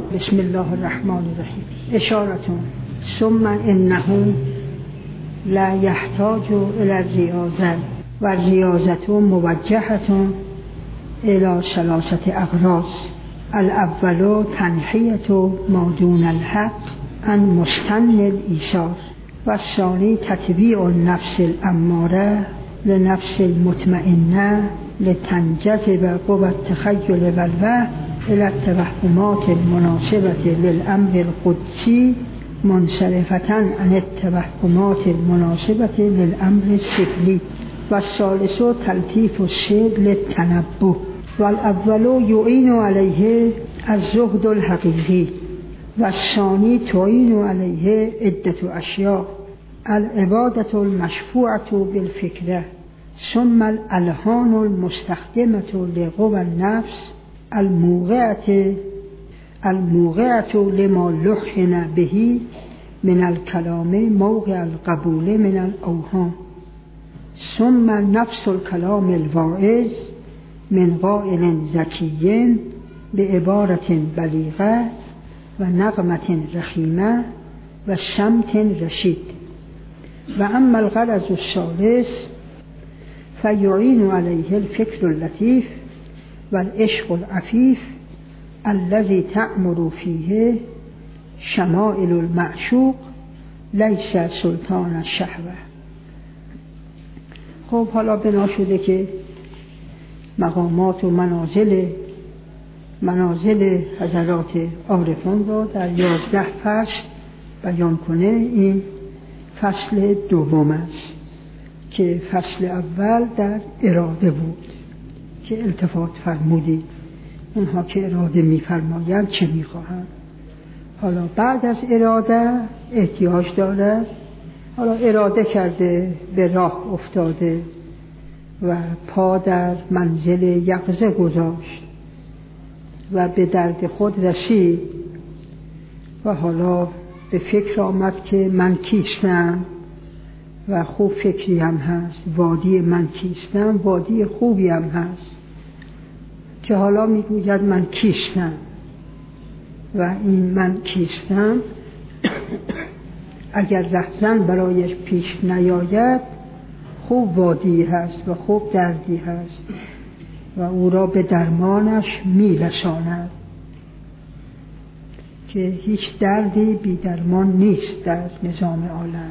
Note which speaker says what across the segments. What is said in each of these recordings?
Speaker 1: بسم الله الرحمن الرحیم. اشارتون ثم انه لا یحتاج الى الریاضه و الریاضه موجهه الى ثلاثه اغراض. الاول تنحیه ما دون الحق عن مستن الایثار و الثانی تتبیع النفس الاماره لنفس المطمئنه لتنجذب قوى التخیل و الوهم الى التوهمات المناسبه للامر القدسی منصرفة عن التوهمات المناسبة للأمر السفلی. و الثالث تلطیف الشیء للتنبه. و الاول یعین علیه الزهد الحقیقی و الثانی تعین علیه عدة اشیاء: العبادة المشفوعة بالفکره، ثم الالحان المستخدمة لقوى النفس الموقعة لما لحن به من الكلام موقع القبول من الأوهام، ثم نفس الكلام الواعظ من قائل ذكي بعبارة بلیغة و نغمة رخیمة و سمت رشید. و اما الغرض الثالث فیعین علیه الفکر اللطیف و العشق العفیف الذي تأمر فيه شمائل المعشوق لیس سلطان الشهوه. خب حالا بنا شده که مقامات و منازل حضرات عارفان را در 11 فصل بیان کنه. این فصل دوم است که فصل اول در اراده بود که التفات فرمودید اونها که اراده می‌فرمایند چه می‌خواهند. حالا بعد از اراده احتیاج دارد، حالا اراده کرده به راه افتاده و پا در منزل یقظه گذاشت و به درد خود رسید و حالا به فکر آمد که من کیستم و خوب فکری هم هست، وادی من کیستم وادی خوبی هم هست که حالا میگوید من کیستم و این من کیستم اگر رهزن برایش پیش نیاید خوب وادی هست و خوب دردی هست و او را به درمانش میرساند که هیچ دردی بی درمان نیست در نظام عالم.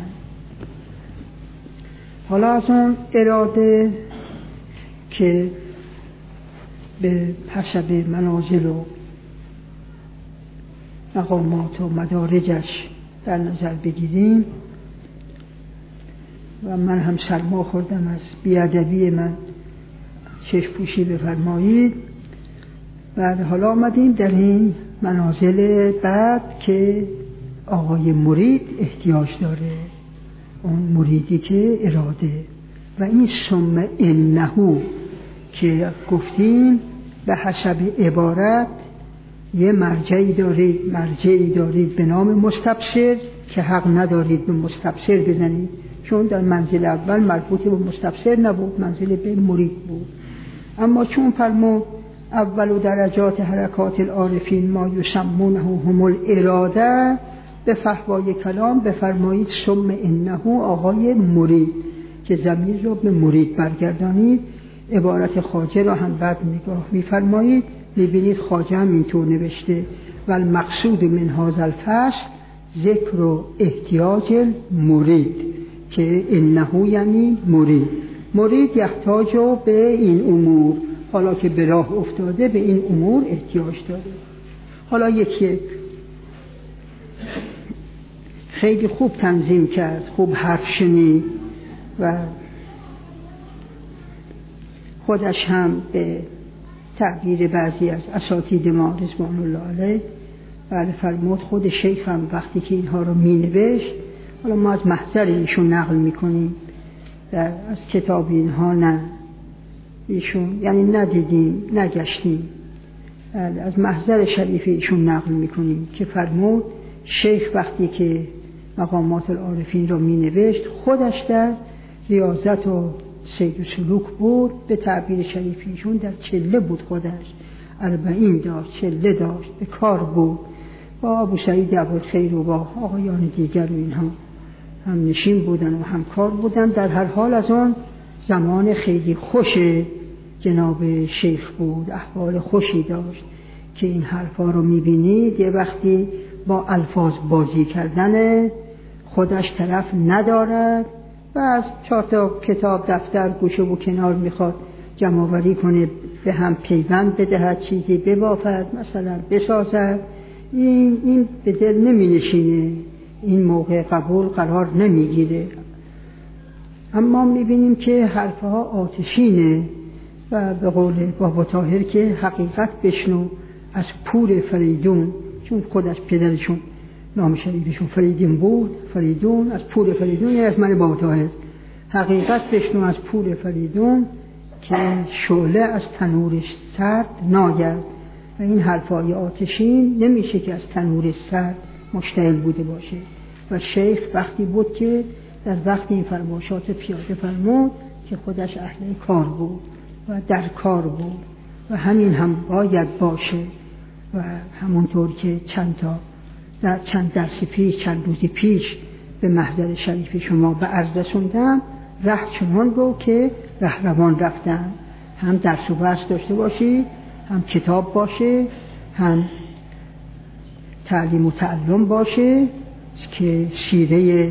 Speaker 1: حالا از اون اراده که به حسب منازل و مقامات و مدارجش در نظر بگیریم و من هم سرما خوردم از بیادبی من، چشم پوشی بفرمایید. و حالا آمدیم در این منازل بعد که آقای مرید احتیاج داره، اون مریدی که اراده و این ثم انه که گفتیم به حسب عبارت یه مرجعی دارید به نام مستبصر که حق ندارید به مستبصر بزنید، چون در منزل اول مربوط به مستبصر نبود، منزل به مرید بود. اما چون فرمود اول درجات حرکات العارفین ما یسمونه هم الاراده، به فحوای کلام بفرمایید ثم انه آقای مرید که ضمیر را به مرید برگردانید. عبارت خواجه را هم بعد نگاه می‌فرمایید، می‌بینید خواجه هم اینطور نوشته و المقصود من هذا الفصل ذکر و احتیاج مرید که انه یعنی مرید یحتاج به این امور، حالا که به راه افتاده به این امور احتیاج داره. حالا یکی خیلی خوب تنظیم کرد، خوب حرف شنید و خودش هم به تعبیر بعضی از اساتید ما رضوان الله علیه بله فرمود، خود شیخ هم وقتی که اینها رو می نوشت، حالا ما از محضر ایشون نقل می کنیم، از کتاب اینها نه، ایشون یعنی ندیدیم نگشتیم، از محضر شریف ایشون نقل می کنیم که فرمود شیخ وقتی که مقامات العارفین رو می نوشت خودش در ریاضت و سیر و سلوک بود، به تعبیر شریفیشون در چله بود، خودش 40 داشت، چله داشت، به کار بود با ابو سعید ابوالخیر و با آقایان دیگر و اینها هم نشین بودن و همکار بودن. در هر حال از آن زمان خیلی خوش جناب شیخ بود، احوال خوشی داشت که این حرفا رو میبینید. یه وقتی با الفاظ بازی کردن خودش طرف ندارد و از 4 تا کتاب دفتر گوشه و کنار میخواد جمع‌آوری کنه، به هم پیوند بدهد، چیزی ببافد، مثلا بسازد، این به دل نمی نشینه، این موقع قبول قرار نمیگیره. اما میبینیم که حرفها آتشینه و به قول بابا طاهر که حقیقت بشنو از پور فریدون، چون خودش پدرشون نام شریفشون فریدون بود، فریدون از پور فریدون، یعنی از من بابا طاهر، حقیقت بشنو از پور فریدون که شعله از تنورش سرد ناید. و این حرفای آتشین نمیشه که از تنور سرد مشتعل بوده باشه. و شیخ وقتی بود که در وقت این فرمایشات پیاده فرمود که خودش اهل کار بود و در کار بود و همین هم باید باشه. و همونطور که چند درس پیش، چند روز پیش به محضر شریف شما به عرض رسوندم، ره چنان رو که رهروان رفتن، هم درس و بحث داشته باشی، هم کتاب باشه، هم تعلیم و تعلم باشه که سیره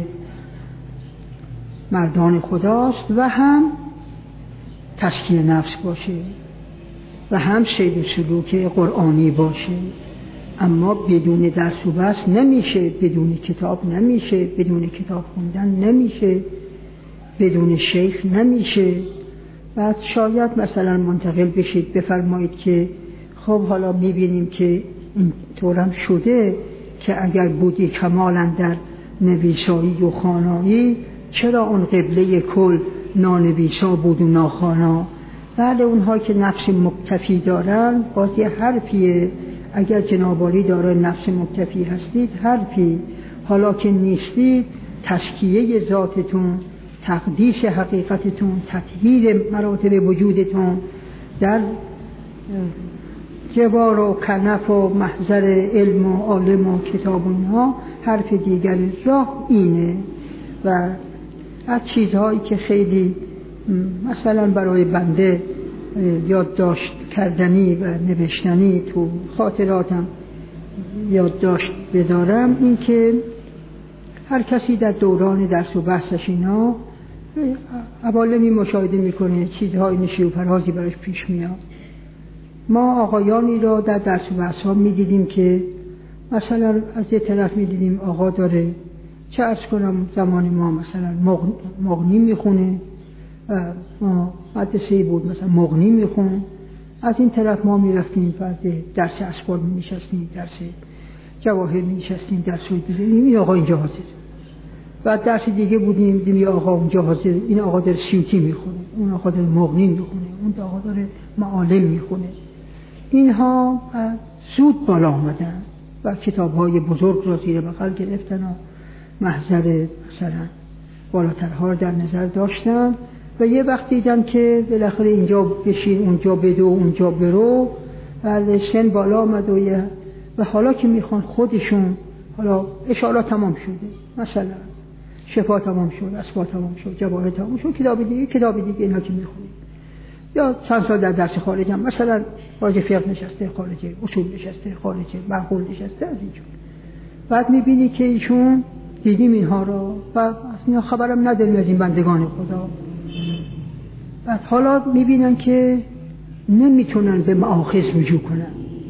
Speaker 1: مردان خداست، و هم تزکیه نفس باشه و هم سیر و سلوک قرآنی باشه. اما بدون درس و بحث نمیشه، بدون کتاب نمیشه، بدون کتاب خوندن نمیشه، بدون شیخ نمیشه. بعد شاید مثلا منتقل بشید بفرمایید که خب حالا میبینیم که این طورم شده که اگر بودی کمالا در نویسایی و خوانایی، چرا اون قبله کل نانویسا بود و ناخوانا؟ بعد اونها که نفس مکتفی دارن، بازی حرفیه. اگر جنابالی داره نفس مکتفی هستید حرفی، حالا که نیستید تزکیه ذاتتون، تقدیس حقیقتتون، تطهیر مراتب وجودتون در جوار و کنف و محضر علم و عالم و کتاب اونها، حرف دیگر راه اینه. و از چیزهایی که خیلی مثلا برای بنده یادداشت کردنی و نوشتنی تو خاطراتم یادداشت بدارم، این که هر کسی در دوران درس و بحثش اینا عوالمی مشاهده میکنه، چیزهای نشی و فرازی براش پیش میاد. ما آقایانی را در درس و بحث ها میدیدیم که مثلا از یه طرف میدیدیم آقا داره، چه ارز کنم، زمان ما مثلا مغنی میخونه، ما مدرسه‌ای بود مثلا مغنی میخونه، از این طرف ما میرفتیم بعد درس اسباب میشستیم، درس جواهر میشستیم، درس دیگه این آقا اینجا حاضر. بعد درس دیگه بودیم دیدیم آقا اونجا حاضر، این آقا داره سیوطی میخونه، اون آقا داره مغنی میخونه، اون آقا داره معالم میخونه. اینها زود بالا آمدن و کتاب‌های بزرگ را زیر بغل گرفتن و محضر مثلا بالاترها در نظر داشتن. و یه وقت دیدم که بالاخره اینجا بشین، اونجا بدو، اونجا برو، و سن بالا آمد و حالا که میخوان خودشون، حالا اشاره تمام شده، مثلا شفا تمام شد، اسبا تمام شد، جواهر تمام شد، کتاب دیگه اینا که میخونید، یا چند سال در درس خارج هم مثلا راجع فقه نشسته خارجه، اصول نشسته خارجه، معقول نشسته از اینجور. بعد میبینی که ایشون دیدیم اینها را و از اینا خبرم نداریم از این بندگان خدا. بعد حالا میبینن که نمیتونن به مآخذ رجوع کنن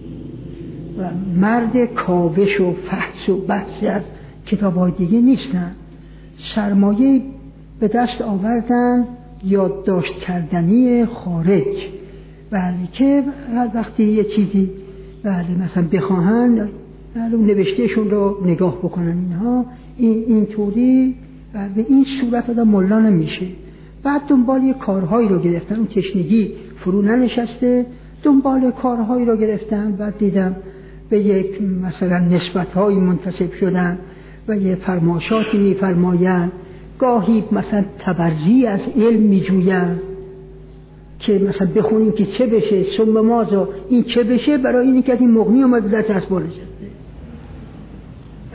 Speaker 1: و مرد کاوش و فحص و بحث از کتاب‌های دیگه نیستن، سرمایه به دست آوردن یادداشت کردنی خارج. بله که هر وقتی یه چیزی بله مثلا بخواهن بله نوشتهشون رو نگاه بکنن، اینها اینطوری به این صورت آدم ملا نمیشه. بعد دنبال یه کارهایی رو گرفتن، اون تشنگی فرو ننشسته، دنبال کارهایی رو گرفتن. بعد دیدم به یک مثلا نسبت‌هایی منتسب شدن و یه فرمایشاتی می‌فرمایند، گاهی مثلا تبرزی از علم می‌جویند که مثلا بخونیم که چه بشه، ثم ماذا، این چه بشه، برای اینی که این مغنی اومده در اسباب نشسته.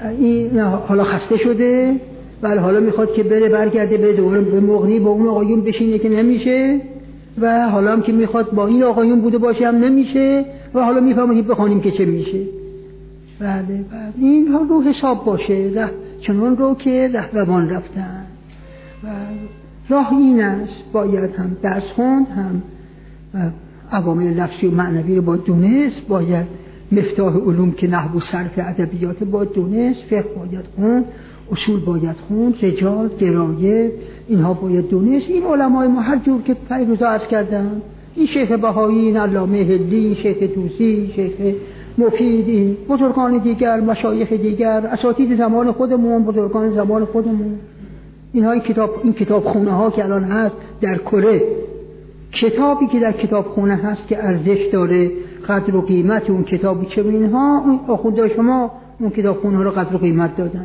Speaker 1: این حالا خسته شده ولی حالا میخواد که بره برگرده به دوباره به مغنی با اون آقایون بشینه که نمیشه و حالا هم که میخواد با این آقایون بوده باشه هم نمیشه و حالا میفهمه که بخوانیم که چه میشه. بله این ها رو حساب باشه چنان رو که رهروان رفتن و راه این است باید هم درس خوند هم عوامل لفظی و معنوی رو باید دونست، باید مفتاح علوم که نحو و صرف ادبیات باید دونست، فقه باید خوند، اصول باید خوند، رجال، درایه اینها باید دونست. این علمای ما هر جور که پیروزا عرض کردن، این شیخ بهایی، این علامه هلی، شیخ توسی، شیخ مفید، این بزرگان دیگر، مشایخ دیگر، اساتید زمان خودمون، بزرگان زمان خودمون، اینها این کتاب خونه ها که الان هست در کره، کتابی که در کتاب خونه هست که ارزش داره، قدر و قیمت اون کتابی چه اینها، اون آخونده شما اون کتاب خونه ها رو قدر و قیمت دادن.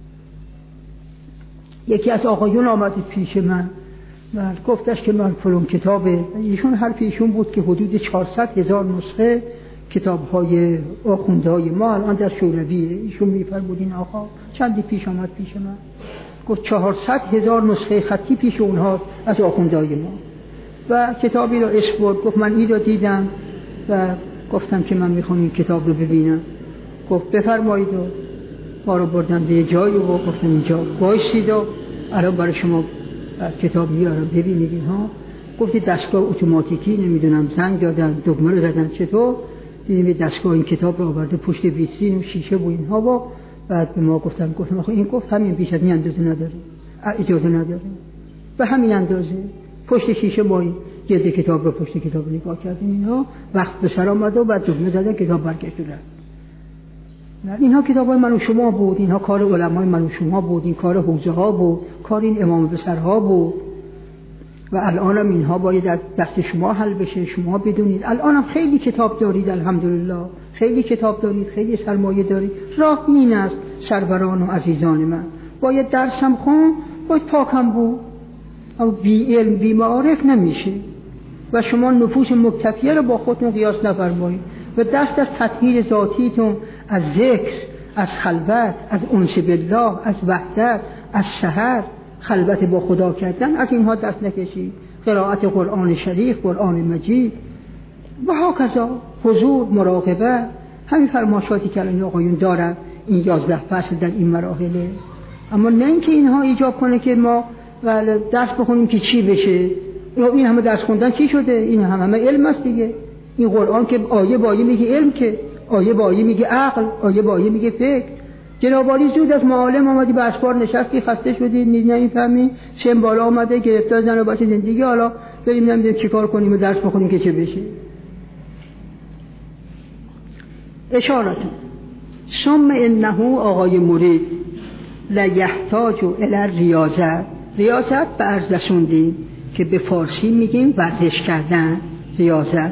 Speaker 1: یکی از آقایون آمد پیش من و گفتش که من فلان کتابه، ایشون حرف ایشون بود که حدود 400,000 نسخه کتاب‌های آخوندهای ما الان در شورویه. ایشون می‌فرمود این آقا چندی پیش آمد پیش من گفت 400,000 نسخه خطی پیش اونها از آخوندهای ما و کتابی رو اسپورت. گفت من این رو دیدم و گفتم که من می‌خوام این کتاب رو ببینم. گفت بفرمایید و ما رو بردن به جایی و گفتن اینجا وایسید و الان برای شما کتاب میارم ببینید اینها. گفتی دستگاه اتوماتیکی نمیدونم زنگ دادن دکمه رو زدن چطور دیدیم دستگاه این کتاب رو آورده پشت ویترین و شیشه و اینها و بعد به ما گفتم آخه این گفت همین بیش از این اندازه نداره، اجازه نداره به همین اندازه. پشت شیشه ما جلد کتاب رو پشت کتاب نگاه کردیم اینها. وقت به سر آمد و بعد دکمه زدن کتاب برگشت رفت. اینها کتاب‌های من و شما بود، اینها کار علمای من و شما بود، این کار حوزه ها بود، کار این امام بسرها بود و الان هم اینها باید از دست شما حل بشه. شما بدونید الان هم خیلی کتاب دارید، الحمدلله خیلی کتاب دارید، خیلی سرمایه دارید. راه این است سروران و عزیزان من، باید درسم خون، باید پاکم بود، اما بی علم بی معارف نمیشه و شما نفوس مکتفیه رو با خودتون قیاس نفرمایید و دست از تطهیر ذاتیتون، از ذکر، از خلوت، از انس بالله، از وحدت، از سحر خلوت با خدا کردن، از اینها دست نکشید. قرائت قرآن شریف، قرآن مجید و هاکذا حضور، مراقبه، همین فرمایشاتی که الان آقایون دارن این 11 فصل در این مراحله. اما نه اینکه اینها ایجاب کنه که ما درس بخونیم که چی بشه. این همه درس خوندن چی شده؟ این همه علم است دیگه. این قرآن که آیه با آیه میگه علم، که آیه با آیه میگه عقل، آیه با آیه میگه فکر. جناب عالی زود از معالم آمدی به اسفار نشستی، خسته شدی، نمیفهمی، سن بالا آمده، گرفتار زن و بچه زندگی، حالا بریم نمیدونیم چیکار کنیم و درس بخونیم که چه بشه. اشارت ثم انه آقای مرید لیحتاج الی ریاضت. ریاضت به عرض رسوندیم که به فارسی میگیم ورزش کردن. ریاضت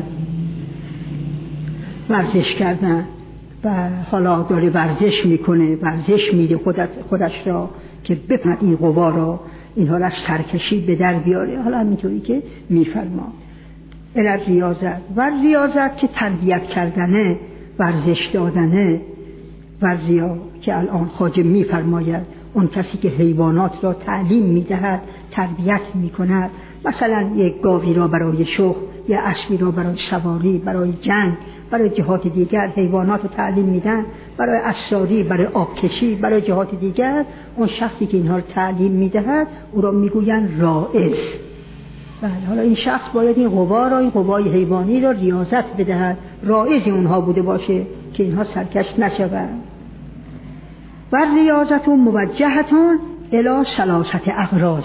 Speaker 1: ورزش کردن و حالا داره ورزش میکنه، ورزش میده خودش را که بفهمد این قوا را، اینها را سرکشی به در بیاره. حالا همینطوری که میفرما الی ریاضت و ریاضت که تربیت کردنه، ورزش دادنه. ورزیا که الان خواجه میفرماید اون کسی که حیوانات را تعلیم میدهد، تربیت میکند، مثلا یک گاوی را برای شخم، یا اسبی را برای سواری، برای جنگ، برای جهات دیگر حیوانات را تعلیم میدن، برای اساری، برای آبکشی، برای جهات دیگر. اون شخصی که اینها را تعلیم میدهد او را میگویند راعظ. بله، حالا این شخص باید این قوا را، این قوای حیوانی را ریاضت بدهد، راعظ اونها بوده باشه که اینها سرکش نشوند. و ریاضت موجهتون الی ثلاثه اغراض.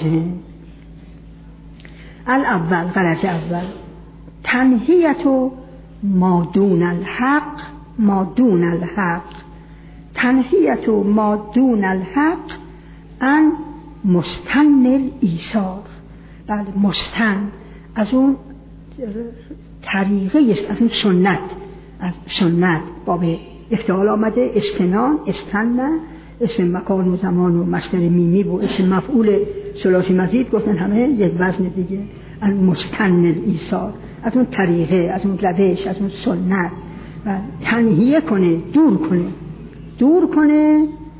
Speaker 1: الاول، غرض اول، تنهیت ما دون الحق، ما دون الحق، تنهیت ما دون الحق ان مستن الایثار. بله، مستن از اون طریقه است، از اون سنت، از سنت باب افتعال آمده، استنان، استنه، اسم مکان و زمان و مصدر میمی و اسم مفعول ثلاثی مزید گفتن همه یک وزن دیگه. ان مستن الایثار، از اون طریقه، از اون روش، از اون سنت و تنهیه کنه، دور کنه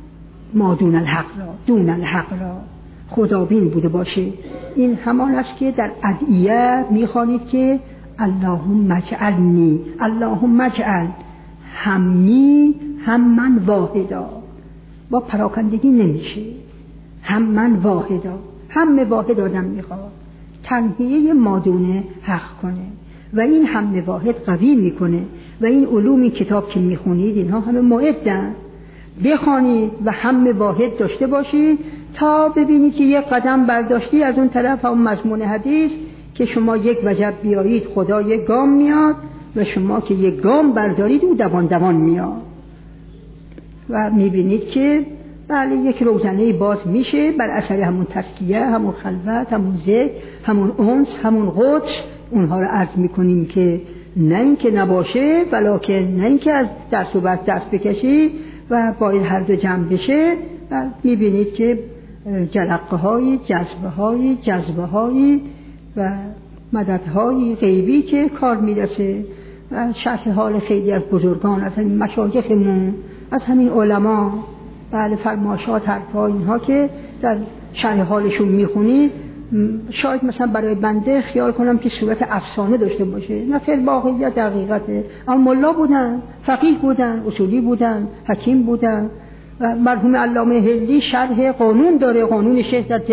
Speaker 1: ما دون الحق را، دون الحق را خدابین بوده باشه. این همان است که در ادعیه میخوانید که اللهم اجعلنی، اللهم اجعل همنی هم من واحدا. با پراکندگی نمیشه، هم من واحدا، هم واحد آدم میخواد تنهیه مادون حق کنه و این هم واحد قوی میکنه. و این علومی کتاب که میخونید اینها همه معدن، بخوانید و هم واحد داشته باشید تا ببینید که یک قدم برداشتی از اون طرف هم مضمون حدیث که شما یک وجب بیایید خدا یک گام میاد و شما که یک گام بردارید او دوان دوان میاد و میبینید که بله یک روزنه باز میشه بر اثر همون تزکیه، همون خلوت، همون ذکر، همون انس، همون قدس. اونها رو عرض میکنیم که نه این که نباشه ولکن نه این که از درس و بس دست بکشی و باید هر دو جمع بشه. و میبینید که جلقه هایی، جذبه هایی و مدد های غیبی که کار میرسه و شرح حال خیلی از بزرگان، از همین مشایخمون، از همین علما، بله فرماشات حرفا اینها که در شرح حالشون میخونید شاید مثلا برای بنده خیال کنم که صورت افسانه داشته باشه، نه فی الواقعیت دقیقته. اما ملا بودن، فقیه بودن، اصولی بودن، حکیم بودن. و مرحوم علامه هندی شرح قانون داره، قانون شهادت،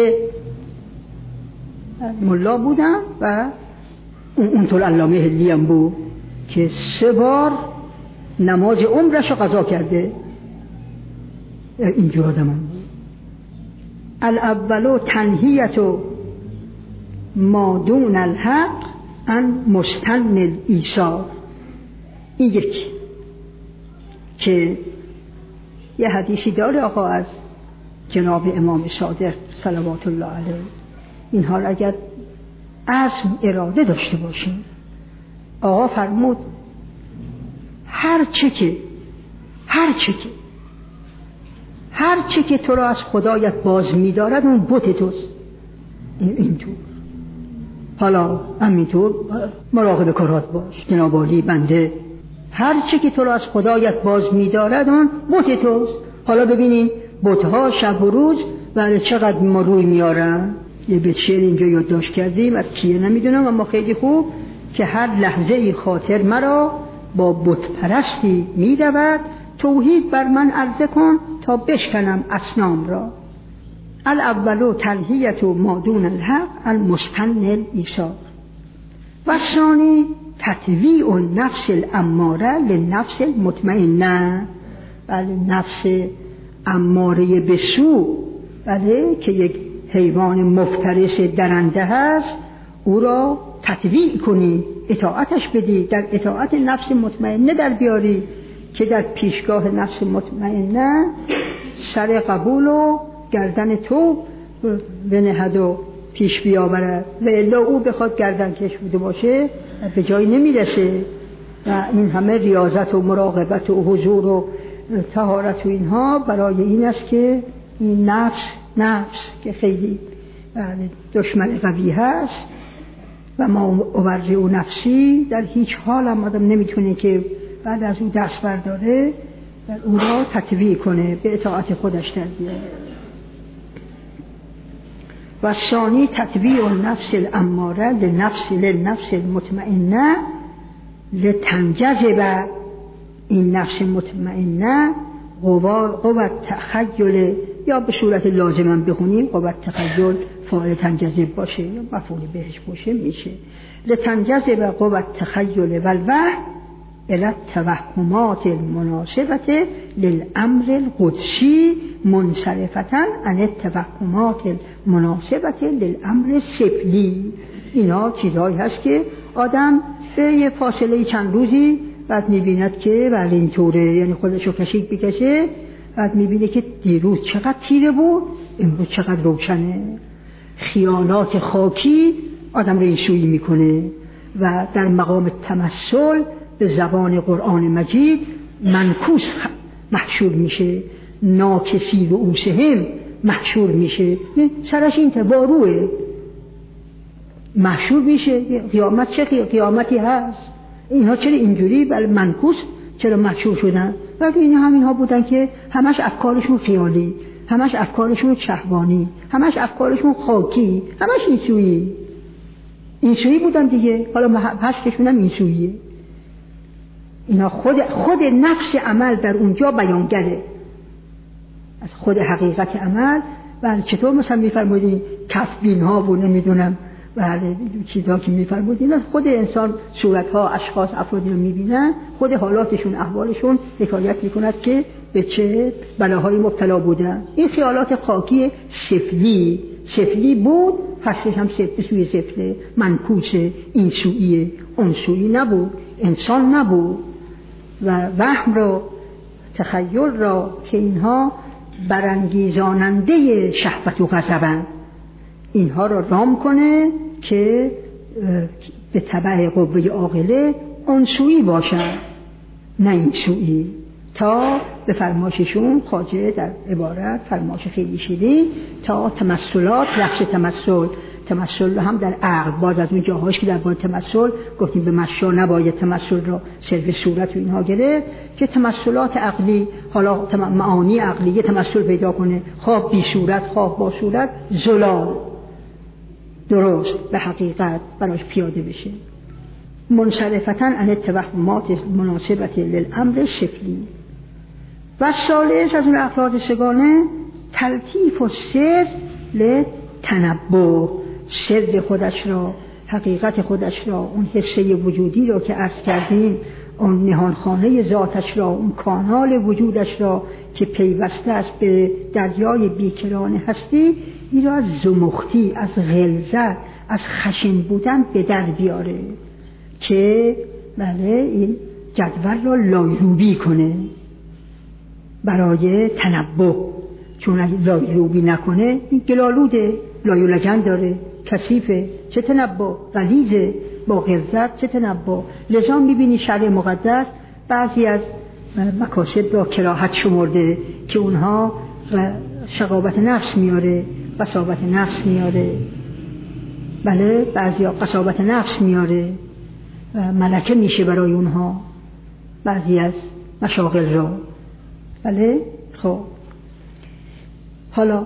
Speaker 1: ملا بودن و اونطور علامه هندی هم بود که 3 بار نماز عمرش رو قضا کرده. اینجور آدم هم بود. الاولو تنهیتو ما دون الحق ان مستن الایثار. این یکی که یه حدیثی داره آقا از جناب امام صادق صلوات الله علیه، اینها را اگر عزم اراده داشته باشیم، آقا فرمود هر چه که تو را از خدایت باز می‌دارد اون بت توست. اینطور حالا همینطور مراقب کارات باش جناب عالی بنده. هر چه که تو را از خدایت باز می‌دارد اون بت توست. حالا ببینین بت‌ها شب و روز برای چقدر ما روی میارن. یه بیت شعر اینجا یادداشت کردیم از کیه نمیدونم اما خیلی خوب که هر لحظه خاطر مرا با بت پرستی می‌دود، توحید بر من عرضه کن تا بشکنم اصنام را. الاولو تنهیت ما دون الحق المستن الایثار و ثانی تطویع النفس الاماره للنفس المطمئنه. بله نفس اماره به سو، بله که یک حیوان مفترس درنده هست، او را تطویع کنی، اطاعتش بدی، در اطاعت نفس مطمئنه در بیاری که در پیشگاه نفس مطمئنه سر قبول و گردن تو بنهد و پیش بیاورد و الا او بخواد گردن کش بوده باشه به جایی نمیرسه. و این همه ریاضت و مراقبت و حضور و طهارت و اینها برای این است که این نفس که خیلی دشمن قوی هست و ما اوری و نفسی در هیچ حال هم آدم نمیتونه که بعد از او دست برداره و او را تطویع کنه، به اطاعت خودش در بیاره. و ثانی تطویع النفس الاماره للنفس المطمئنه لتنجذب. این نفس مطمئنه قوت تخیل، یا به صورت لازم هم بخونیم قوت تخیل فاعل تنجذب باشه یا مفعول بهش باشه میشه لتنجذب قوت تخیل و الوحی الى التوهمات المناسبة للامر القدسی منصرفة عن التوهمات المناسبة للامر السفلی. اینا چیزهایی هست که آدم به یه فاصله چند روزی بعد میبیند که بله اینطوره، یعنی خودشو کشیک بکشه، بعد میبینه که دیروز چقدر تیره بود امروز چقدر روشنه. خیانات خاکی آدم رو اینسویی میکنه و در مقام تمثل به زبان قرآن مجید منکوس محشور میشه، ناکسی و اوسهم محشور میشه، سرش این تباروه محشور میشه. قیامت چه قیامتی هست؟ اینها چرا اینجوری بل منکوس چرا محشور شدن؟ ولی این همین ها بودن که همش افکارشون خیالی، همش افکارشون شهوانی، همش افکارشون خاکی، همش این سویی بودن دیگه. حالا پشتشون هم این سوییه. اینا خود نفس عمل در اونجا بیانگره از خود حقیقت عمل. و چطور مثلا میفرمودین کفبین ها و نمیدونم بله چیزا که میفرمودین، خود انسان صورتها، اشخاص، افرادی رو میبینن، خود حالاتشون، احوالشون حکایت میکند که به چه بلاهای مبتلا بودن. این خیالات خاکی سفلی بود، پشتش هم سوی سفله، منکوسه، این سویه، اون سویی نبود، انسان نبود. و وهم را، تخیل را که اینها برانگیزاننده شهوت و غضبند، اینها را رام کنه که به تبع قوه عاقله اون سویی باشن نه این سویی، تا به فرماششون خواجه در عبارت فرماش خیلی شدید تا تمثلات، لفظ تمثل هم در عقل، باز از اون جاهاش که در باب تمثل گفتیم به مشا نباید تمثل را صرف صورت و اینها گرفت، که تمثلات عقلی، حالا معانی عقلیه تمثل پیدا کنه، خواه بی صورت خواه با صورت، زلال درست به حقیقت براش پیاده بشه. منصرفتن عن التوهمات مناسبت للامر شکلی. و ثالث از اون اخلاق سگانه تلطیف و سر لتنبه، سر خودش را، حقیقت خودش را، اون حصه وجودی را که عرض کردیم، اون نهانخانه ذاتش را، اون کانال وجودش را که پیوسته است به دریای بیکران هستی، این را از زمختی، از غلظت، از خشن بودن به در بیاره که بله این جدول را لایروبی کنه برای تنبه. چون اگه لایروبی نکنه این گلالوده، لای و لگن داره، کثیفه، چه تنبه، غلیظه، با غلظت چه تنبه. لذا میبینی شرع مقدس بعضی از مکاسب را کراهت شمرده که اونها شقاوت نفس میاره، قساوت نفس میاره، بله بعضی ها قساوت نفس میاره و ملکه میشه برای اونها بعضی از مشاغل را. بله خب حالا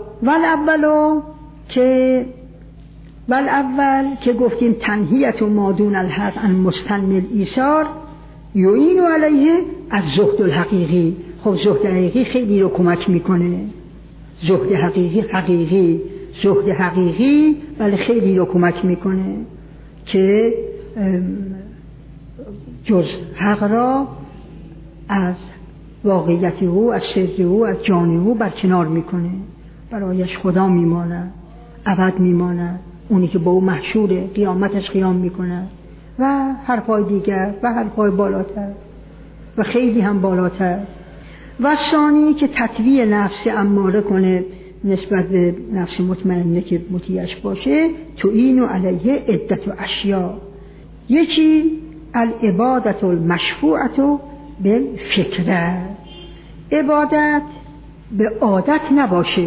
Speaker 1: والاول که گفتیم تنهیت و مادون الحق عن مستن الایثار یعین علیه از زهد الحقیقی. خب زهد حقیقی خیلی رو کمک میکنه، زهد حقیقی ولی خیلی رو کمک میکنه که جز حق را از واقعیت او، از سر او، از جان او برکنار میکنه، برایش خدا میمانه، ابد میمانه، اونی که با او محشوره، قیامتش قیام میکنه و حرفای دیگر و حرفای بالاتر و خیلی هم بالاتر. و ثانی که تطویع نفس اماره کنه نسبت به نفس مطمئنه که مطیعش باشه، تو اینو علیه عدت و اشیا. یکی العبادت المشفوعت بالفکره، عبادت به عادت نباشه،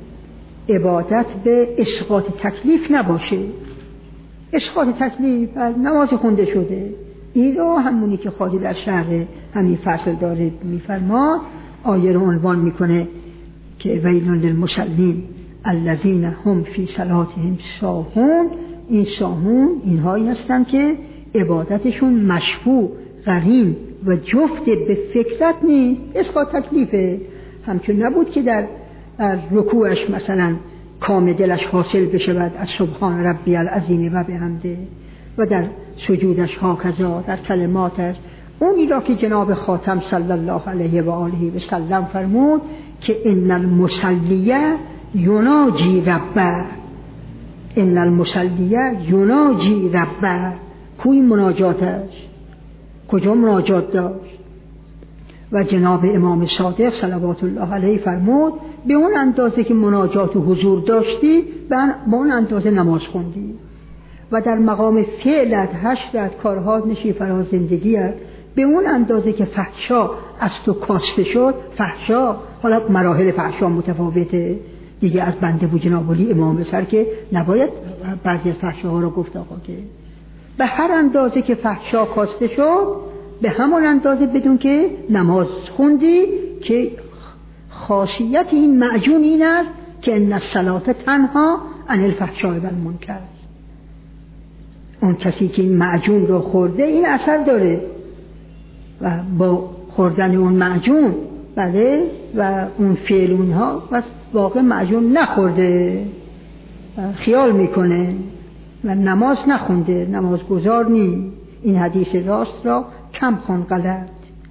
Speaker 1: عبادت به اسقاط تکلیف نباشه. اسقاط تکلیف نماز خونده شده، این رو همونی که خواهی در شرح همین فصل داره میفرما، آیه رو عنوان میکنه که ویل للمصلین الذین هم فی صلاتهم ساهون. این ساهون اینهایی هستن که عبادتشون مشفوع، قرین و جفت به فکرت نیست، اسقاط تکلیفه. همچون نبود که در رکوعش مثلا کام دلش حاصل بشود از سبحان ربی العظیم و بحمده، و در سجودش هاکذا، در کلماتش اونی را که جناب خاتم صلی الله علیه و آله و سلم فرمود که ان المصلیه یناجی ربه، ان المصلیه یناجی ربه. کوی مناجاتش، کجا مناجات داشت؟ و جناب امام صادق صلوات الله علیه فرمود به اون اندازه که مناجات و حضور داشتی با اون اندازه نماز خوندی، و در مقام فعلت، حشرت، کارها، نشی فراز زندگیت به اون اندازه که فحشا از تو کاسته شد. فحشا حالا مراحل فحشا متفاوته دیگه، از بنده و جناب علی امام بسر که نباید بعضی از فحشاها رو گفت آقا، که به هر اندازه که فحشا کاسته شد به همون اندازه بدون که نماز خوندی که خاصیت این معجون این است که ان الصلاة تنها عن الفحشاء و المنکر. اون کسی که این معجون رو خورده این اثر داره و با خوردن اون معجون بله و اون فعل اونها و واقع معجون نخورده خیال میکنه و نماز نخونده، نماز گزار نی. این حدیث راست را کم خوان غلط.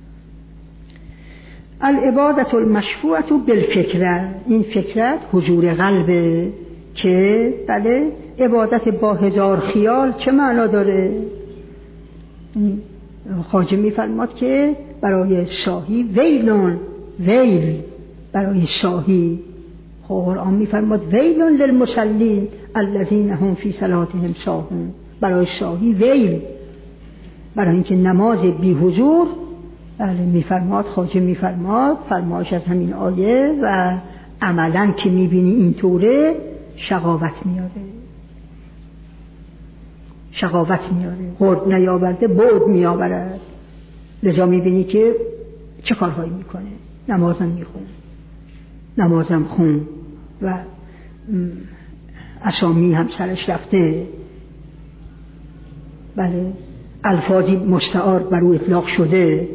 Speaker 1: العبادة المشفوعة بالفکره، این فکرت حضور قلبه که بله عبادت با هزار خیال چه معنا داره؟ خواجه میفرماد که برای شاهی ویلون، ویل برای شاهی. قرآن میفرماد ویلون للمصلین الذین هم فی صلاتهم ساهون. برای شاهی ویل، برای اینکه نماز بی حضور بله میفرماد خواجه میفرماد فرمایش از همین آیه و عملاً که میبینی اینطوره شقاوت میاره، شقاوت میاره، خورد نیاورده بود میآورد. لذا میبینی که چه کارهایی میکنه. نمازم میخونه، نمازم خون و اسامی هم سرش رفته، بله الفاظی مستعار بر او اطلاق شده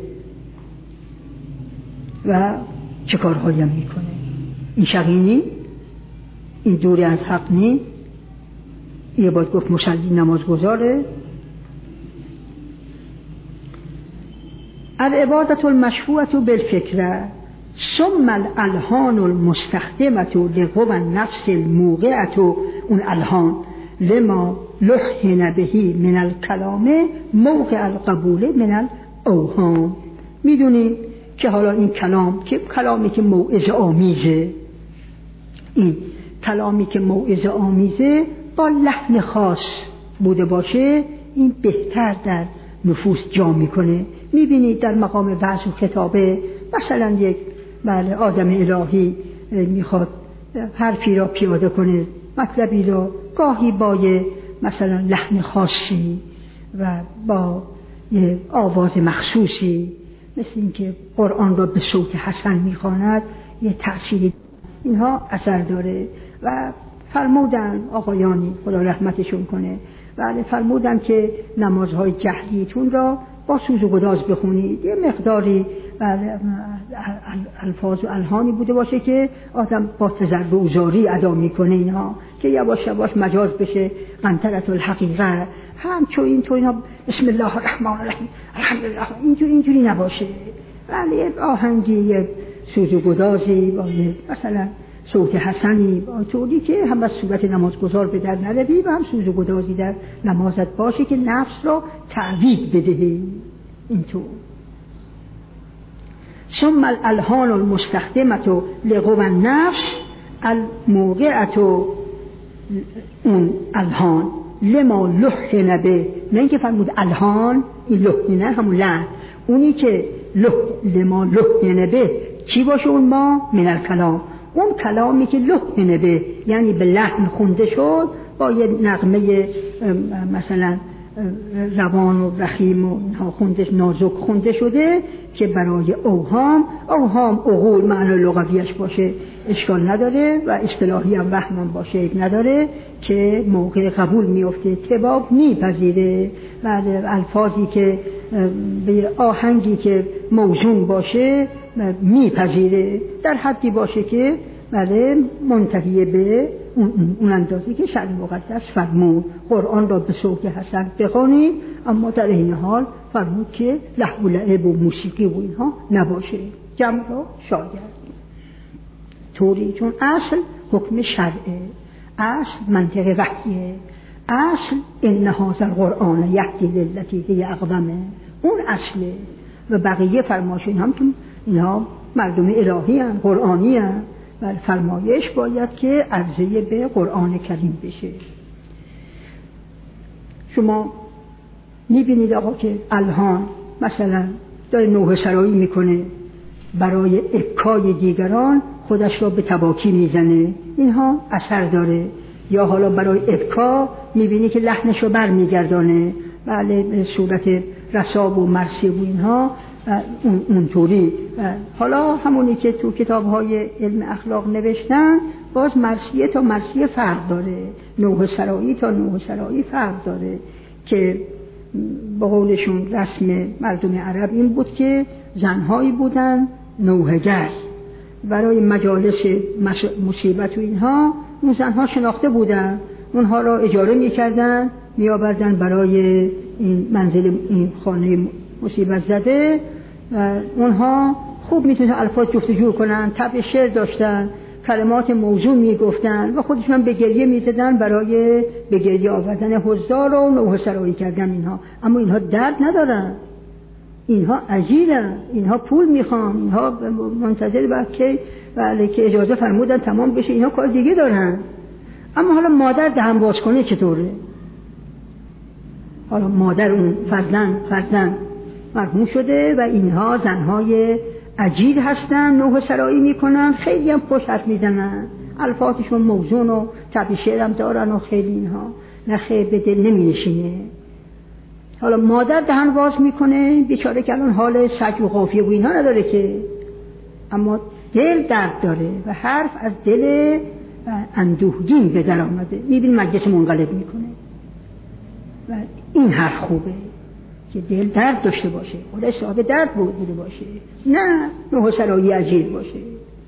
Speaker 1: و چه کارهایی هم میکنه. این شقی این دوری از حق نی، یه باید گفت مصلی نمازگزاره. العبادة المشفوعة بالفکره ثم الالحان المستخدمة لقوى النفس الموقعة. اون الحان لما لحن به من الکلام موقع القبول من الاوهام. میدونیم که حالا این کلام که کلامی که موعظه آمیزه، این کلامی که موعظه آمیزه با لحن خاص بوده باشه این بهتر در نفوس جا میکنه. میبینید در مقام وعظ و خطابه مثلا یک بله آدم الهی میخواد حرفی را پیاده کنه، مطلبی را گاهی با مثلا لحن خاصی و با یه آواز مخصوصی مثل اینکه قرآن را به صوت حسن میخواند یه تأثیری اینها اثر داره. و فرمودن آقایانی خدا رحمتشون کنه بله فرمودن که نمازهای جهریتون را با سوز و گداز بخونید. یه مقداری بله الفاظ و الهانی بوده باشه که آدم با تضرع و زاری ادا میکنه اینها که یواش یواش مجاز بشه قنطرة الحقیقه. همچون اینطور اینا بسم الله الرحمن الرحیم الحمدلله اینجوری نباشه. بله آهنگی یه سوز و گدازی با مثلا صوت حسنی با طوری که هم از صورت نمازگزار به در نروی و هم سوز و گدازی در نمازت باشه که نفس را تعوید بدهی. اینطور ثم الالحان المستخدمة لقوى النفس الموقعة. اون الحان لما لحن به، نه اینکه فرمود الحان این لحنه همون لحن، اونی که لما لحن به چی باشه اون ما من الکلام، اون کلامی که لحن به یعنی به لحن خونده شد با یه نغمه مثلا روان و رخیم و نازک خونده شده که برای اوهام عقول معنی لغویش باشه اشکال نداره و اصطلاحی هم وهم باشه نداره که موقع قبول میفته تباب میپذیره. بعد الفاظی که به آهنگی که موزون باشه میپذیره در حدی باشه که بله منتهی به اون اندازی که شرع مقدس فرمود. قرآن را به صوت حسن بخوانید اما در این حال فرمود که لهو و لعب و موسیقی و اینها نباشه، جمع را شاید طوری، چون اصل حکم شرعه، اصل منطق وحیه، اصل ان هذا القرآن یهدی للتی هی اقوم، اون اصله. و بقیه فرمایشون هم که اینها مردم الهی هم قرآنی هم و فرمایش باید که عرضه به قرآن کریم بشه. شما میبینید آقا که الهان مثلا داره نوحه سرایی میکنه برای ابکای دیگران خودش را به تباکی میزنه، اینها اثر داره. یا حالا برای ابکا میبینی که لحنش رو بر میگردانه بله به صورت رساب و مرسی و اینها اونطوری. حالا همونی که تو کتاب‌های علم اخلاق نوشتن باز مرثیه تا مرثیه فرق داره، نوح سرایی تا نوح سرایی فرق داره، که به قولشون رسم مردم عرب این بود که زنهایی بودن نوحگر، برای مجالس مصیبت و اینها اون زنها شناخته بودن، اونها را اجاره می‌کردن می‌آوردن برای این منزل، این خانه مصیبت زده، و اونها خوب میتونن الفاظ جفتجور کنن، طبع شعر داشتن، کلمات موزون میگفتن و خودشون به گریه میزدن برای به گریه آوردن حضار و نوح سرایی کردن اینها. اما اینها درد ندارن، اینها عجیبن، اینها پول میخوان، اینها منتظر بعد که اجازه فرمودن تمام بشه، اینها کار دیگه دارن. اما حالا مادر دهن باز کنه چطوره؟ حالا مادر اون فرزند مرحوم شده و اینها زنهای عجیب هستن، نوح سرایی میکنن، خیلی هم خوش حرف میزنن، الفاظشون موزون و طبع شعر هم دارن و خیلی اینها نخیر به دل نمیشینه. حالا مادر دهن باز میکنه، بیچاره که الان حال سج و قافیه و اینها نداره که، اما دل درد داره و حرف از دل اندوهگین به در آمده. میبینی مجلس منقلب میکنه و این حرف خوبه که دل درد داشته باشه، خودش صاحب درد بوده باشه، نه نوح سرایی عجیب باشه.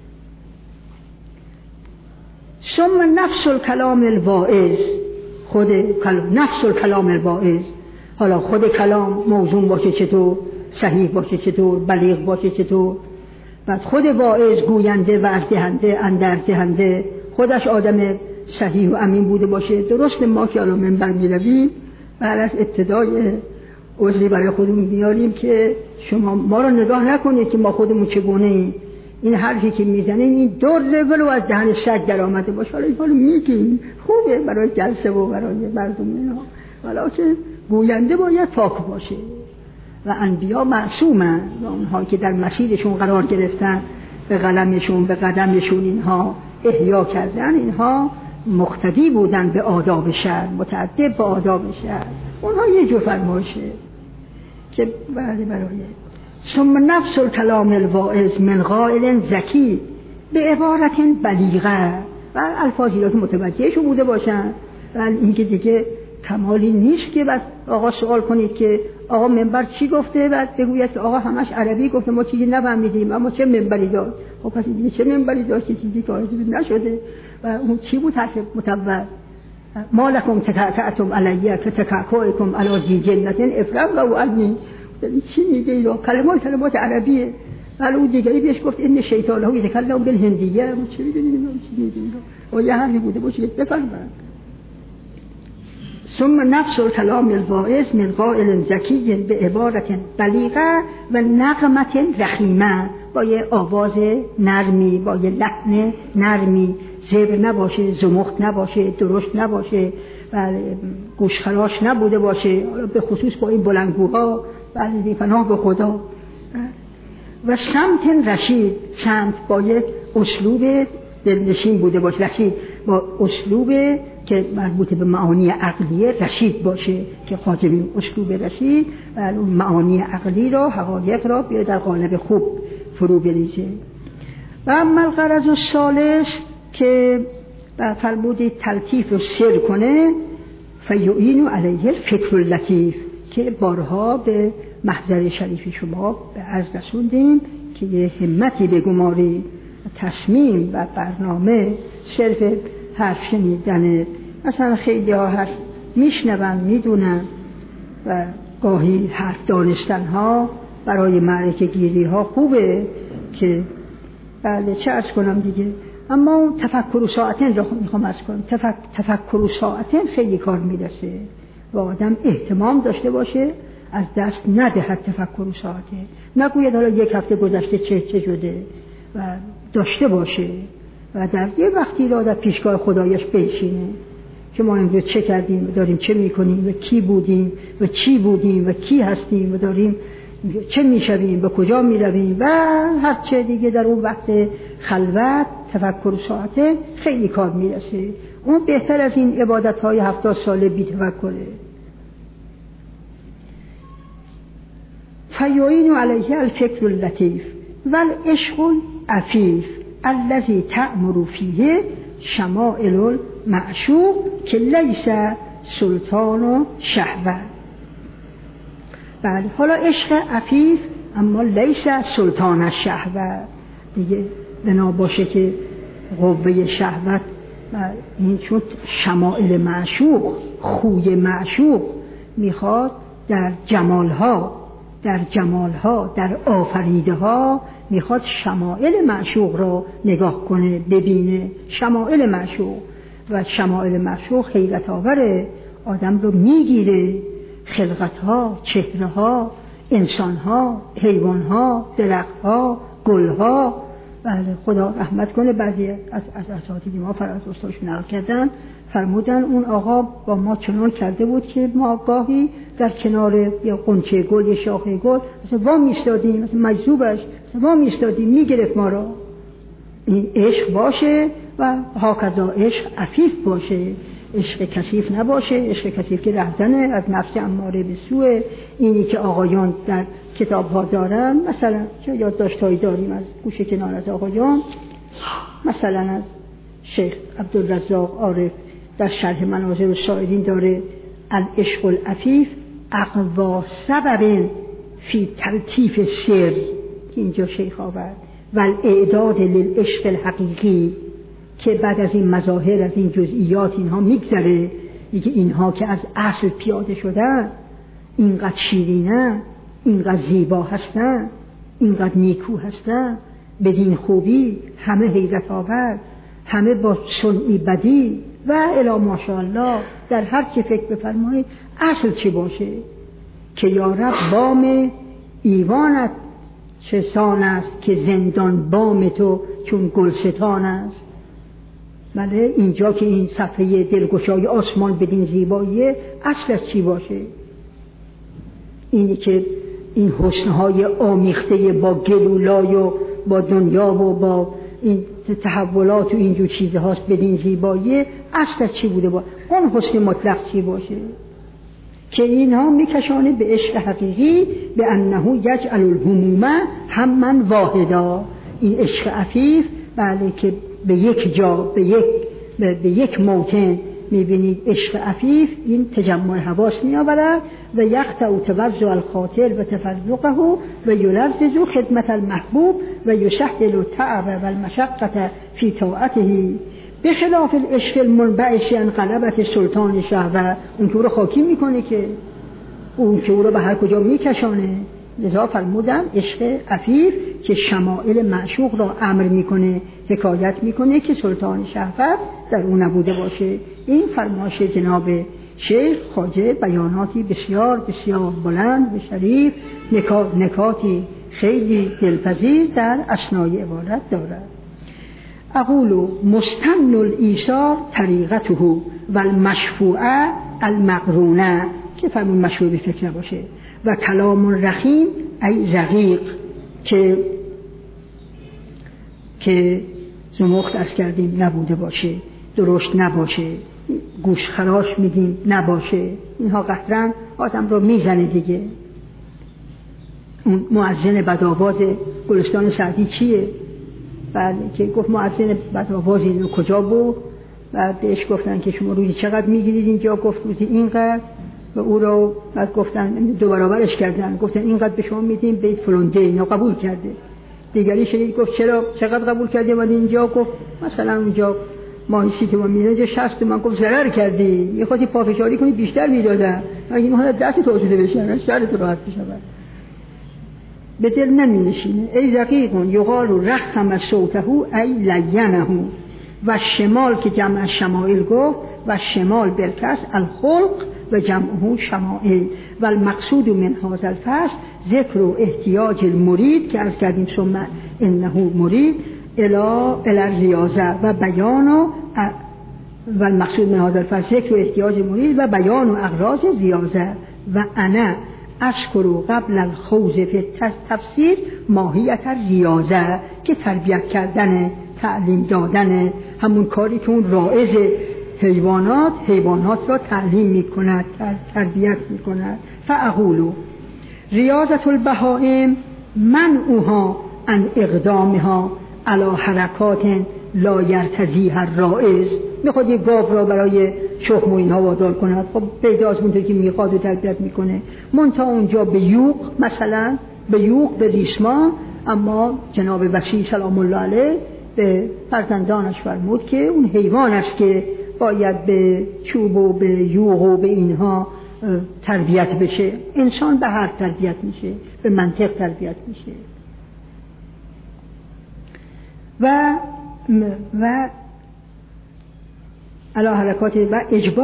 Speaker 1: ثم نفس الکلام الواعظ، خود نفس الکلام الواعظ، حالا خود کلام موزون باشه چطور، صحیح باشه چطور، بلیغ باشه چطور، بعد خود واعظ گوینده و از دهنده اندرز دهنده خودش آدم صحیح و امین بوده باشه. درست ما که الان منبر میرویم بعد از ابتدای عذری برای خودمون بیاریم که شما ما رو نگاه نکنید که ما خودمون چگونه ایم، این حرفی که میزنیم این دور ولو از دهن سگ در آمده باشه، حالا این حالو میگیم خوبه برای جلسه و برای مردم اینا، حالا که گوینده باید پاک باشه و انبیا معصومن و اونها که در مسیرشون قرار گرفتن به قلمشون به قدمشون اینها احیا کردن، اینها مقتدی بودن به آداب شرع، متأدب به آداب شرع، اونها یه جور فرمایشه که برای ثم نفس الکلام الواعظ من قائل ذکی به عبارت بلیغه و الفاظی را که متوجهشون بوده باشن. و این که دیگه کمالی نیست که بعد آقا سوال کنید که آقا منبر چی گفته، بعد بگوید که آقا همش عربی گفته ما چیزی نفهمیدیم، اما چه منبری داشت؟ خب پس دیگه چه منبری داشت که چیزی که نشده و اون چی بود حرف متول؟ ما لکم تکعتم علیه فتکعکم علی ذی جنة افرم و علمی. چی میگه اینا؟ کلمات عربیه. ولی اون دیگری بهش گفت این شیطان ها یتکلم بالهندیه. ما چی میدونیم اینا چی میگه اینا؟ و یه حرفی بوده باشه بفهمن. ثم نفس الکلام الواعظ من قائل ذکی به عبارت بلیغه و نغمت رحیمه، با یه آواز نرمی، با یه لحن نرمی، زبر نباشه، زمخت نباشه، درشت نباشه و گوشخراش نبوده باشه، به خصوص با این بلندگوها بی پناه به خدا. و سمت رشید، سمت با یک اسلوب دلنشین بوده باشه، رشید با اسلوب که مربوط به معانی عقلیه رشید باشه که خاتمی اسلوب رشید و اون معانی عقلی را، حقایق را بیاد در قالب خوب فرو بریزه. و اما الغرض الثالث که فرمودی تلطیف رو سر کنه، فیعین علیه الفکر اللطیف، که بارها به محضر شریف شما به عرض رسوندیم که یه همتی بگماری، تصمیم و برنامه صرف حرف شنیدن. مثلا خیلی ها حرف میشنون میدونن و گاهی حرف دانستن ها برای معرکه گیری ها خوبه که بله چه ارز کنم دیگه، اما تفکر و ساعتین را میخوام ارز کنم. تفکر و ساعتین خیلی کار میرسه و آدم اهتمام داشته باشه، از دست ندهد تفکر و ساعتین، نگوید حالا یک هفته گذشته چه شده و داشته باشه و در یه وقتی را در پیشگاه خدایش بنشینه که ما امروز چه کردیم و داریم چه میکنیم و کی بودیم و چی بودیم و کی هستیم و داریم چه میشویم و کجا میرویم و هر چه دیگه. در اون وقت خلوت تفکر ساعته خیلی کار میرسه. اون بهتر از این عبادت‌های 70 ساله بی تفکره. فیعین علیه الفکر اللطیف و العشق العفیف الذی تأمر فیه شمائل المعشوق که لیس سلطان و شهوت. بله، حالا عشق عفیف اما لیس سلطان الشهوت دیگه، بنا باشه که قوه شهوت این چون شمائل معشوق، خوی معشوق میخواد در جمالها در آفریده ها میخواد شمائل معشوق را نگاه کنه، ببینه شمائل معشوق، و شمائل معشوق حیرت آوره، آدم رو میگیره، خلقتها، چهرهها، انسانها، حیوانها، درختها، گلها. بله، خدا رحمت کنه، بعضی از اساتید ما از استادشون نقل کردن، فرمودن اون آقا با ما چنان کرده بود که ما گاهی در کنار یا قنچه گل یا شاخه گل مثلا وام میستادیم، مثلا مجذوبش وام میستادیم، میگرفت ما را. این عشق باشه و هاکذا عشق عفیف باشه، عشق کثیف نباشه. عشق کثیف که رهزنه از نفس اماره به سوء. اینی که آقایان در کتاب ها دارن، مثلا چه یادداشت‌هایی داریم از گوشه کنار از آقایان، مثلا از شیخ عبدالرزاق عارف در شرح مناظر السائلین داره العشق العفیف اقوا سبب فی تلطیف سر، که اینجا شیخ آورد، و الاعداد للعشق الحقیقی، که بعد از این مظاهر، از این جزئیات اینها میگذره، دیگه اینها که از اصل پیاده شدن، اینقدر شیرینه، اینقدر زیبا هستن، اینقدر نیکو هستن، بدین خوبی، همه حیرت آور، همه با صنعی بدی و الی ماشاءالله. در هر چه فکر بفرمایید اصل چه باشه که یا رب بام ایوانت چه سان است که زندان بام تو چون گلستان است. بله، اینجا که این صفحه دلگشای آسمان بدین زیباییه، اصلش چی باشه؟ اینی که این حسنهای آمیخته با گلولای و با دنیا و با این تحولات و اینجور چیزهاست بدین زیباییه، اصلش چی بوده با اون حسن مطلق چی باشه که اینها میکشانه به عشق حقیقی، به انه یجعل الهموم هممن واحدا. این عشق عفیف، بله، که به یک جا، به یک موطن میبینید عشق عفیف، این تجمع حواس میآورد و یقطع توزع الخاطر و تفرقه و یلذذ خدمت المحبوب و یسهل التعب و المشقة فی طاعته، بخلاف العشق المنبعث عن غلبة سلطان شهوة. اون که او رو خاکی میکنه، که اون که او رو به هر کجا میکشانه. لذا فرمودم عشق عفیف که شمائل معشوق را امر میکنه، حکایت میکنه که سلطان شهوت در اون نبوده باشه. این فرمایش جناب شیخ خواجه بیاناتی بسیار بسیار بلند و شریف، نکاتی خیلی دلپذیر در اثنای عبارت دارد. اقول مستن الایثار طریقته و المشفوعه المقرونه، که فرمون مشفوع به فکر نباشه، و کلام رخیم ای رقیق، که زمخت از کردیم نبوده باشه، درشت نباشه، گوش خراش میگیم نباشه. اینها قطرن آدم رو میزنه دیگه. اون مؤذن بدآواز گلستان سعدی چیه؟ بله، که گفت مؤذن بدآواز اینو کجا بود؟ بعد بهش گفتن که شما روزی چقدر میگیرید اینجا؟ گفت روزی اینقدر. و او رو بعد گفتن دو برابرش کردن، گفتن اینقدر به شما میدیم بیت فلان ده. اینا قبول کرده. دیگری شدید گفت چقدر قبول کردی اومدی اینجا؟ گفت مثلا اونجا ماهیسی که ما میدن جا 60 من. گفت ضرر کردی، میخواستی پافشاری کنی بیشتر میدادن، اگه اینها دست تو آسوده بشن سرت راحت بشه. به دل نمینشینه. ای رقیقون یقال رخم صوته ای لینه، و شمال که جمع شمائل گفت، و شمال بالکس الخلق و جمعه شمائل، و المقصود من هذا الفصل ذکر احتیاج المرید، که از کردیم ثم انه مرید الى الریاضه، و بیان و المقصود من هذا الفصل ذکر احتیاج المرید و بیان اغراض ریاضه. و انا اذکر قبل الخوض فی تفسیر ماهیت ریاضه، که تربیت کردن، تعلیم دادن، همون کاری که اون راعظ حیوانات را تعلیم میکند، تربیت میکند. فاقولو ریاضت البهائم منعها عن اقدامها علی حرکات لا یرتضیها الرائض. میخواد یک گاو را برای شخم و اینها وادار کند، خب پیداست اونطور که میخواد و تربیت میکنه، منتها اونجا به یوغ، مثلا به یوغ، به ریسمان. اما جناب وصی سلام الله علیه به فرزندانش فرمود که اون حیوان است که باید به چوب و به یوغ و به اینها تربیت بشه. انسان به حرف تربیت میشه، به منطق تربیت میشه. و علی حرکات و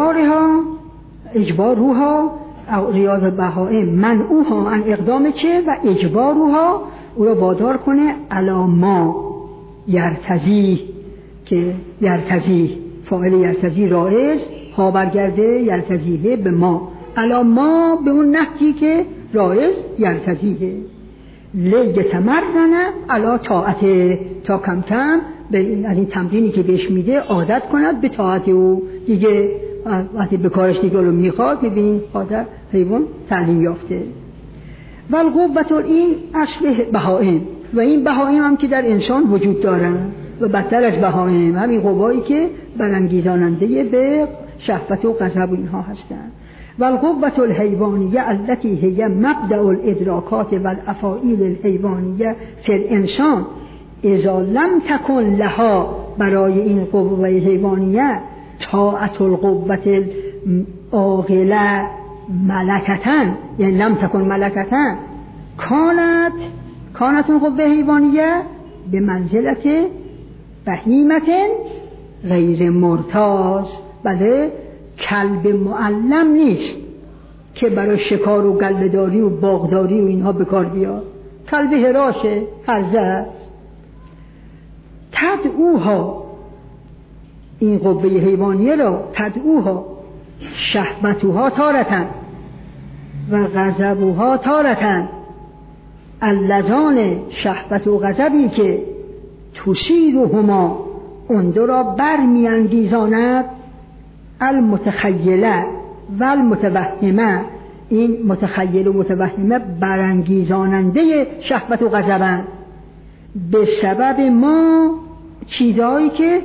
Speaker 1: اجبارها ریاض البهائم منعوها عن اقدام چه و اجبارها او را وادار کنه علی ما یرتضی، که یرتضی فاعل یرتضی رائض ها برگرده یرتضیه به ما، علی ما به اون نحجی که رائض یرتضیه. لیتمرن علی طاعت، تا کم کم از این تمرینی که بهش میده عادت کند به طاعت او. دیگه وقتی به کارش دیگه رو میخواد، میبینید عادت حیوان تعلیم یافته. و القوة این اصل بهائم، و این بهائم هم که در انسان وجود دارن و بدتر از بهائم همین قوایی که برانگیزاننده به شهوت و غضب و اینها هستند. و القوة الحیوانیه التي هي مبدأ الادراکات و الافاعیل الحیوانیه فی الانسان اذا لم تکن لها، برای این قوه حیوانیه طاعت القوة العاقله ملکتن، یعنی لم تکن ملکتن، کانت اون قوه حیوانیه به منزلت بهیمت غیر مرتاض. بله، کلب معلم نیست که برای شکار و گله‌داری و باغداری و اینها به کار بیاد. کلب هراشه، هرزه است. تدعوها، این قوه حیوانیه را تدعوها شهوتها تارتن و غضبها تارتن، اللذان شهوت و غضبی که تثیرهما اون دو را برمیانگیزاند، المتخیله و المتوهمه، این متخیل و متوهمه برانگیزاننده شهوت و غضبند، به سبب ما چیزهایی که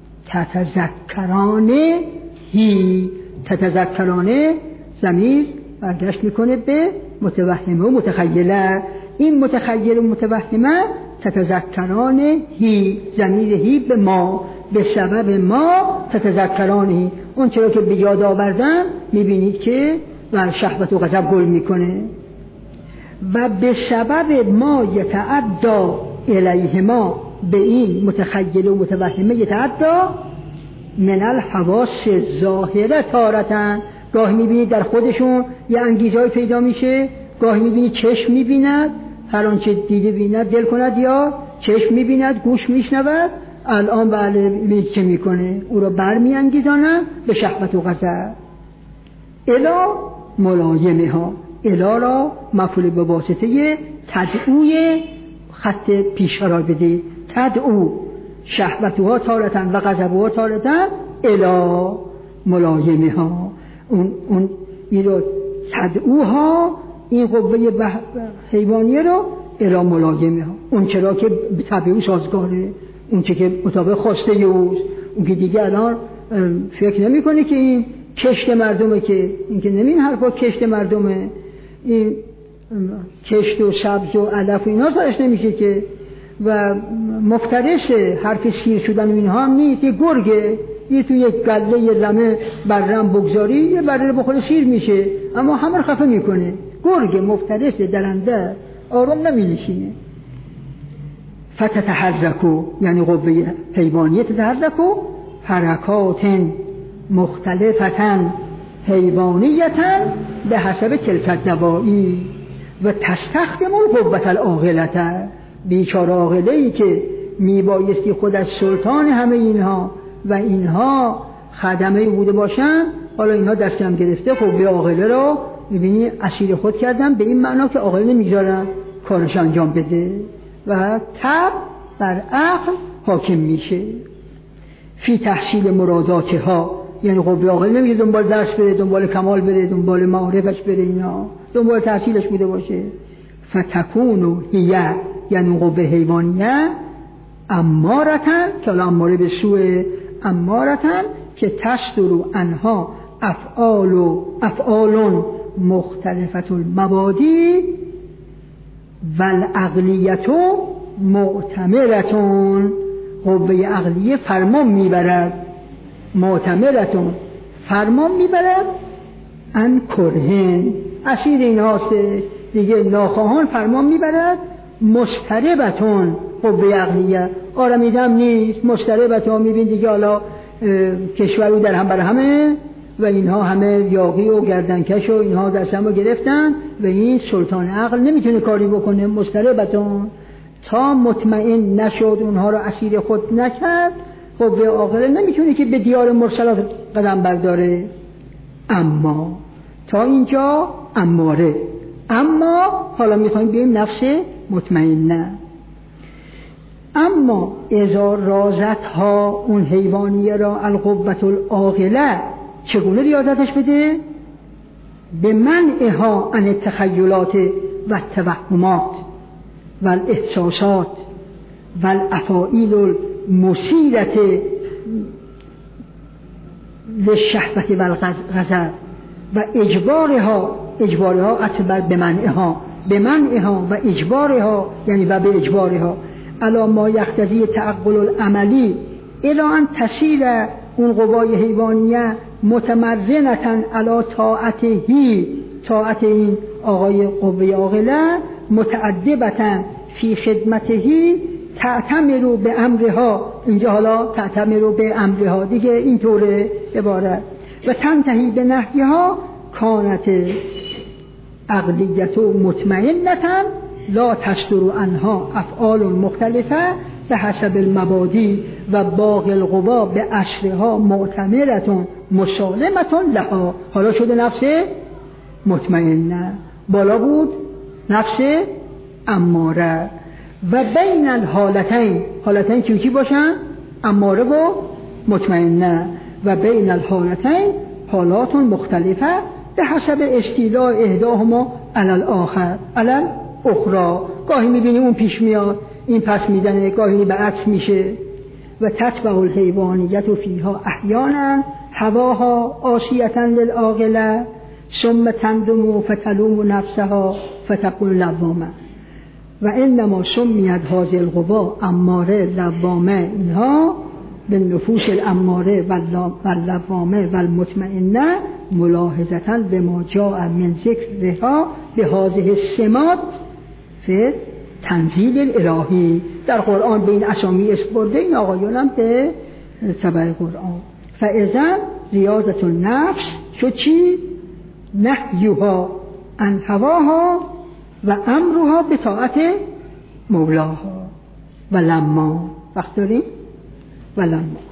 Speaker 1: تتذکرانه هی، تتذکرانه ضمیر برگشت میکنه به متوهمه و متخیله. این متخیل و متوهمه تتذکرانه هی، ضمیر هی به ما، به سبب ما تتذکرانه، اون چرا که به یاد آوردن میبینید که و شهوت و غضب گل میکنه. و به سبب ما یتعدی الیهما، به این متخیل و متوهمه یتعدی من الحواس ظاهره تارتن، گاهی میبینید در خودشون یه انگیزهای پیدا میشه، گاهی میبینید چشم میبیند، هر آنچه دیده بیند دل کند، یا چشم میبیند گوش میشنود، الان بله ببینید چه میکنه، او را برمیانگیزانه به شهوت و غضب. الا ملایمه ها، الا را مفعول به واسطه تدعوی خط پیش قرار بده، تدعو شهوتها تارتن و غضبها تارتن، الا ملایمه ها، اون این رو تدعوها، این قوه حیوانیه رو الا ملایمه ها، اون چرا که به طبع او سازگاره، اون چه که مطابق خواسته اوست، اون که دیگه الان فکر نمی کنه که این کشت مردمه، که این که نمین حرفا کشت مردمه، این کشت و سبز و علف و اینا سرش نمیشه که، و مفترس حرف سیر شدن و اینها هم نیست، یه گرگه، یه توی یک گله یه رمه بررم بگذاری یه بره بخوره سیر میشه، اما همه رو خفه میکنه. گرگ مفترس درنده آرام نمینشینه. فتتحرکو، یعنی قوه حیوانیه تتحرکو حرکات مختلفتن حیوانیتن به حسب تلک الدوائی و تستخدم القوة العاقلة، بیچاره عاقله‌ای که میبایستی خود از سلطان همه اینها و اینها خدمه بوده باشن، حالا اینها دست هم گرفته قوه عاقله رو میبینی اسیر خود کردن، به این معنا که عاقله نمیذارن کارش انجام بده و تب بر عقل حاکم میشه. فی تحصیل مراداتها، یعنی قوه عاقله نمیگه دنبال درس بره، دنبال کمال بره، دنبال معارفش بره، اینا دنبال تحصیلش بوده باشه. فتکون هیه یعنی قوه حیوانیه امارتن که الان اماره به سوء امارتن که تصدر انها افعال مختلفت المبادی والعقلیت معتمرتون. قوه عقلیه فرمان میبرد، معتمرتون فرمان میبرد، ان کرهن اسیر این هاسته دیگه ناخواهان فرمان میبرد. مستربتون قوه عقلیه آرمیدم نیست، مستربتون میبین دیگه حالا کشور رو در هم بر همه و اینها همه یاغی و گردنکش و اینها دست هم رو گرفتن و این سلطان عقل نمیتونه کاری بکنه. مستربتون تا مطمئن نشد اونها رو اسیر خود نکرد قوه عاقله نمیتونه که به دیار مرسلات قدم برداره. اما تا اینجا اماره، اما حالا میخوایم بیم نفس مطمئنه. اما اذا رازت ها اون حیوانیه را القوة العاقله چگونه ریاضتش بده؟ به منعها عن التخیلات و التوهمات و الاحساسات و الافاعیل المثیرة للشهوة و الغضب و اجبارها اعتبار بمنعها و اجبارها یعنی و به اجبارها علی ما یقتضی تعقل العملی الی ان تسیر اون قوای حیوانیه متمرنتا علی طاعت این آقای قوه عاقله متعدبتا فی خدمته تعتمروا به امرها. اینجا حالا تعتمروا به امرها دیگه اینطوره عبارت. و تنتهی به نهیها کانت عقلیت مطمئنتا لا تصدر عنها افعال مختلفه به حسب المبادی و باقی القوا به اصلها معتمرتون مسالمتون لها. حالا شده نفس مطمئنه، بالا بود نفس اماره. و بین الحالتین چی باشن؟ اماره و مطمئنه. و بین الحالتین حالات مختلفه به حسب استیلاء احداهما علی الاخر علی الاخرى. گاهی میبینی اون پیش میاد این پس میزنه، گاهی به عکس میشه. و تتبع الحیوانیت فیها احیانا هواها عاصیة للعاقله ثم تندم فتلوم نفسها فتقول لوامه. و انما سمیت هذه القوا اماره لوامه اینها به نفوس الاماره و اللوامه و المطمئنه ملاحظتا به ما جاء من ذکرها به هذه السمات فی تنزیل الالهی. در قرآن به این اسامی اسم برده این آقایون هم به تبع قرآن. فاذا ریاضت النفس شد چی؟ نهیها عن هواها و امرها به طاعت مولاها. و لما وقت داریم؟ و لما